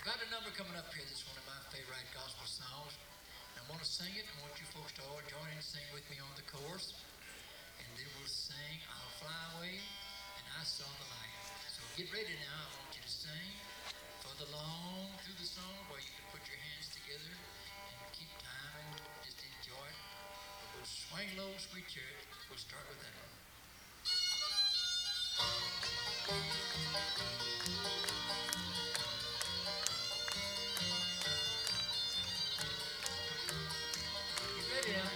Got a number coming up here that's one of my favorite gospel songs. And I want to sing it. I want you folks to all join in and sing with me on the chorus. And then we'll sing I'll Fly Away and I Saw the Light. So get ready now. I want you to sing further along through the song where you can put your hands together and keep time and just enjoy it. But we'll swing low, sweet chariot. We'll start with that one. You ready now?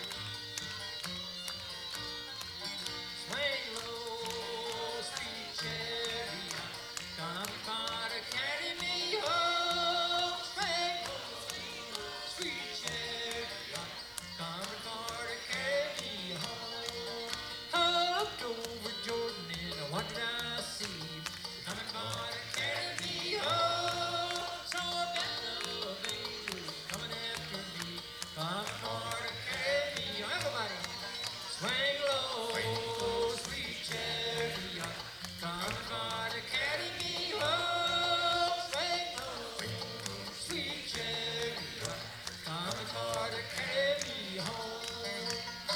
Swing low, sweet chariot, come far to carry me home. Swing low, sweet chariot, come far to carry me home. I looked over Jordan and what did I see? Coming far to carry me home. Saw a band of angels coming after me, coming far to carry me home. Everybody. Swing low, sweet chariot, come far to carry me home. Swing low, sweet chariot, come far to carry me home.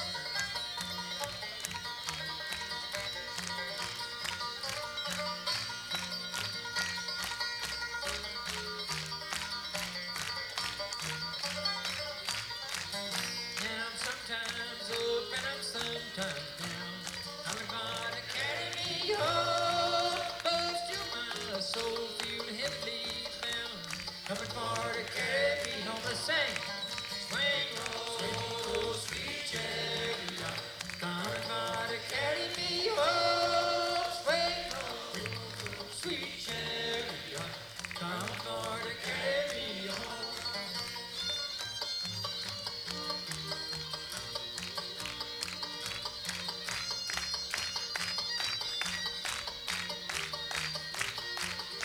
Now I'm sometimes up and I'm sometimes down. Coming far to carry me home. But still my soul feeling heavily bound. Coming far to carry me home. Let's sing. Swing low, sweet chariot. Coming far to carry me home. Swing low, sweet chariot. Coming far to carry me home.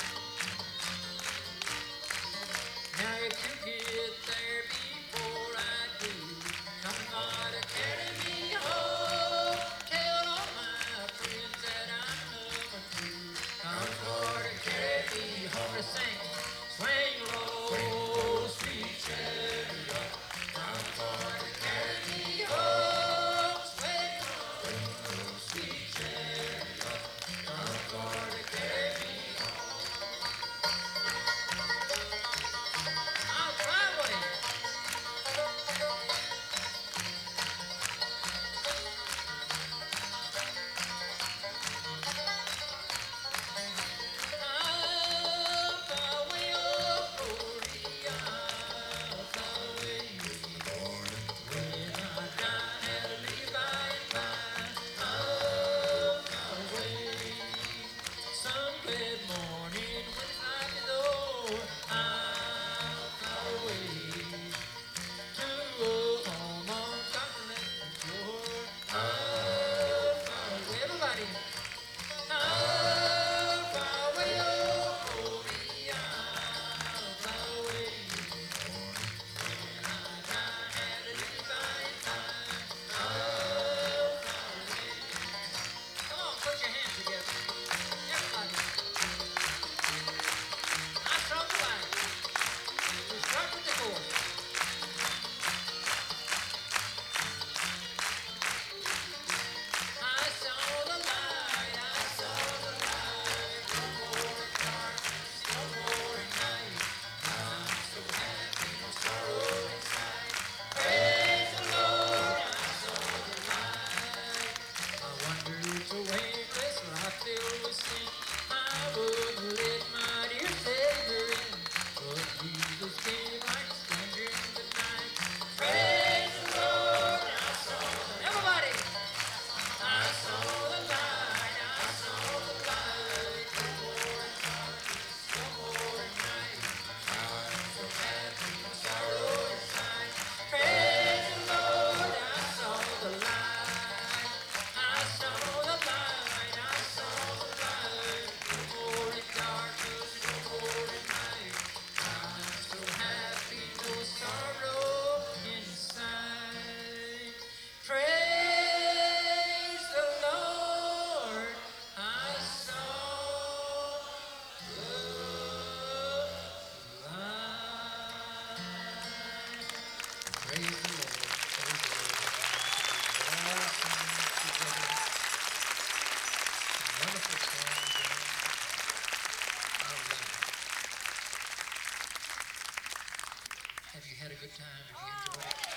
Now if you get there before I had a good time. If you enjoyed it.